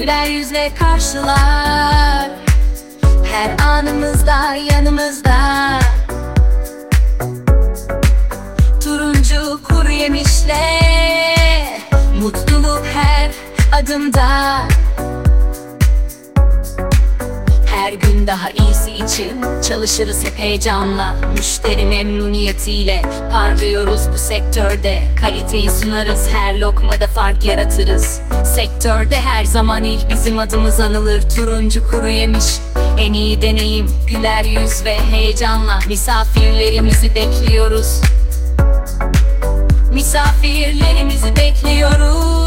güler yüzle karşılar. Her anımızda yanımızda. Turuncu kuru yemişle, mutluluk her adımda. Her gün daha iyisi için çalışırız hep heyecanla. Müşteri memnuniyetiyle parlıyoruz bu sektörde. Kaliteyi sunarız, her lokmada fark yaratırız. Sektörde her zaman ilk bizim adımız anılır. Turuncu kuru yemiş, en iyi deneyim, güler yüz ve heyecanla. Misafirlerimizi bekliyoruz. Misafirlerimizi bekliyoruz.